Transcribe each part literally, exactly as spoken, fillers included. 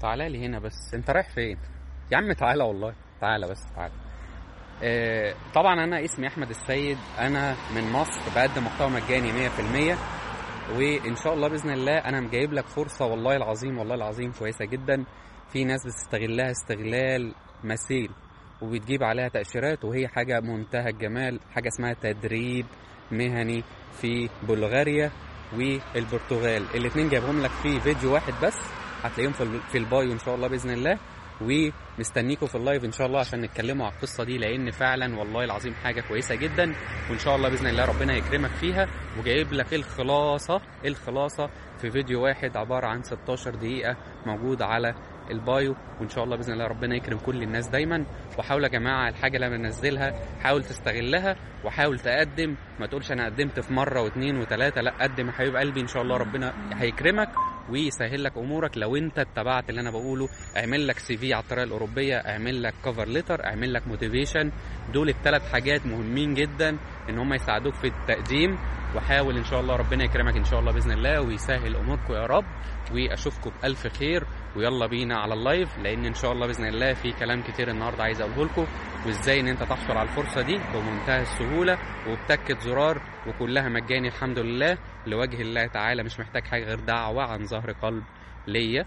تعالى لي هنا بس، انت رايح فين يا عم؟ تعالى والله، تعالى بس تعالى. آه طبعا انا اسمي احمد السيد، انا من مصر، بقدم محتوى مجاني مية في المية، وان شاء الله باذن الله انا مجايب لك فرصه والله العظيم والله العظيم كويسه جدا. في ناس بتستغلها استغلال مثيل وبتجيب عليها تاشيرات، وهي حاجه منتهى الجمال، حاجه اسمها تدريب مهني في بلغاريا والبرتغال. الاثنين جايبهم لك في فيديو واحد بس، هتلاقيهم في البايو ان شاء الله باذن الله، ومستنيكم في اللايف ان شاء الله عشان نتكلموا على القصه دي، لان فعلا والله العظيم حاجه كويسه جدا، وان شاء الله باذن الله ربنا يكرمك فيها. وجايب لك الخلاصه الخلاصه في فيديو واحد عباره عن ستاشر دقيقه موجود على البايو، وان شاء الله باذن الله ربنا يكرم كل الناس دايما. وحاول يا جماعه الحاجه اللي بنزلها حاول تستغلها، وحاول تقدم، ما تقولش انا قدمت في مره واثنين وثلاثه، لا قدم يا حبيب قلبي، ان شاء الله ربنا هيكرمك ويسهل لك امورك لو انت اتبعت اللي انا بقوله. اعمل لك سي في على الطريقه الاوروبيه، اعمل لك كفر ليتر، اعمل لك موتيفيشن. دول الثلاث حاجات مهمين جدا ان هم يساعدوك في التقديم. وحاول ان شاء الله ربنا يكرمك ان شاء الله باذن الله ويسهل اموركم يا رب، واشوفكم بالف خير. ويلا بينا على اللايف، لان ان شاء الله باذن الله في كلام كتير النهارده عايز اقوله لكم، وازاي ان انت تحصل على الفرصه دي بمنتهى السهوله وبتكه زرار، وكلها مجاني الحمد لله لوجه الله تعالى. مش محتاج حاجه غير دعوه عن ظهر قلب ليا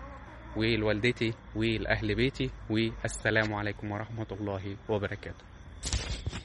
ولوالدتي ولاهل بيتي. والسلام عليكم ورحمه الله وبركاته.